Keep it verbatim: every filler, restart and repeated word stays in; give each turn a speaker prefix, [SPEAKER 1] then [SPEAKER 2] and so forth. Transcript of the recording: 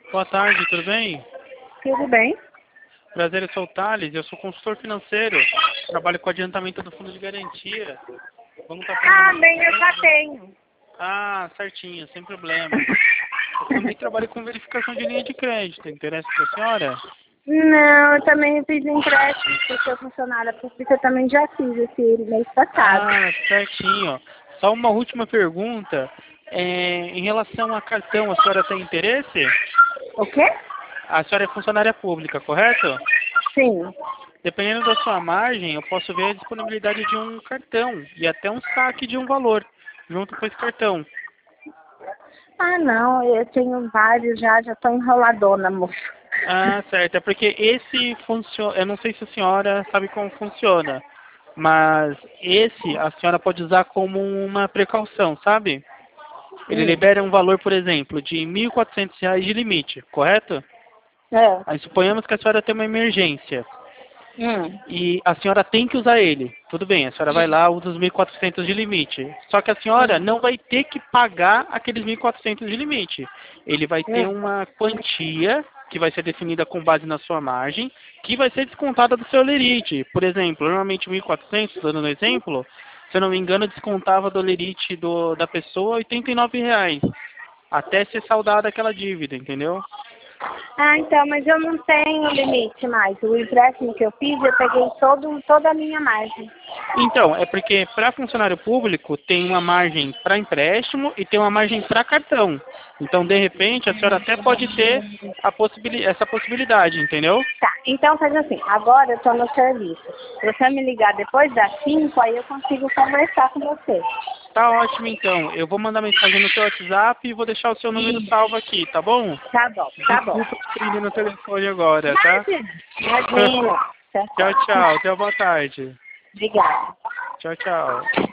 [SPEAKER 1] Boa tarde, tudo bem?
[SPEAKER 2] Tudo bem?
[SPEAKER 1] Prazer, eu sou o Thales, eu sou consultor financeiro, trabalho com adiantamento do fundo de garantia. Vamos estar fazendo
[SPEAKER 2] Ah,
[SPEAKER 1] uma...
[SPEAKER 2] bem, eu já tenho.
[SPEAKER 1] Ah, certinho, sem problema. Eu também trabalho com verificação de linha de crédito, interessa para a senhora?
[SPEAKER 2] Não, eu também fiz empréstimo, porque sou funcionária pública, eu também já fiz esse mês passado.
[SPEAKER 1] Ah, certinho. Só uma última pergunta. É, em relação a cartão, a senhora tem interesse?
[SPEAKER 2] O quê?
[SPEAKER 1] A senhora é funcionária pública, correto?
[SPEAKER 2] Sim.
[SPEAKER 1] Dependendo da sua margem, eu posso ver a disponibilidade de um cartão e até um saque de um valor junto com esse cartão.
[SPEAKER 2] Ah, não, eu tenho vários já, já tô enroladona, moço.
[SPEAKER 1] Ah, certo. É porque esse funciona. Eu não sei se a senhora sabe como funciona, mas esse a senhora pode usar como uma precaução, sabe? Ele
[SPEAKER 2] Hum.
[SPEAKER 1] libera um valor, por exemplo, de mil e quatrocentos reais de limite, correto?
[SPEAKER 2] É.
[SPEAKER 1] Aí suponhamos que a senhora tem uma emergência
[SPEAKER 2] Hum.
[SPEAKER 1] e a senhora tem que usar ele. Tudo bem, a senhora vai lá, usa os mil e quatrocentos de limite. Só que a senhora
[SPEAKER 2] Hum.
[SPEAKER 1] não vai ter que pagar aqueles mil e quatrocentos de limite. Ele vai ter
[SPEAKER 2] Hum.
[SPEAKER 1] uma quantia que vai ser definida com base na sua margem, que vai ser descontada do seu lerite. Por exemplo, normalmente mil e quatrocentos, dando um exemplo, se eu não me engano, descontava do lerite do, da pessoa oitenta e nove reais, até ser saldada aquela dívida, entendeu?
[SPEAKER 2] Ah, então, mas eu não tenho limite mais. O empréstimo que eu fiz, eu peguei todo, toda a minha margem.
[SPEAKER 1] Então, é porque para funcionário público tem uma margem para empréstimo e tem uma margem para cartão. Então, de repente, a senhora até pode ter a possibili essa possibilidade, entendeu?
[SPEAKER 2] Tá, então faz assim, agora eu tô no serviço. Se você me ligar depois das cinco, aí eu consigo conversar com você.
[SPEAKER 1] Tá ótimo, então. Eu vou mandar mensagem no seu WhatsApp e vou deixar o seu número salvo aqui, tá bom?
[SPEAKER 2] Tá bom, tá bom.
[SPEAKER 1] Desculpa te prender no telefone agora, tá?
[SPEAKER 2] Imagina, imagina. Tá
[SPEAKER 1] Tchau,
[SPEAKER 2] certo.
[SPEAKER 1] tchau. Até boa tarde.
[SPEAKER 2] Obrigada.
[SPEAKER 1] Tchau, tchau.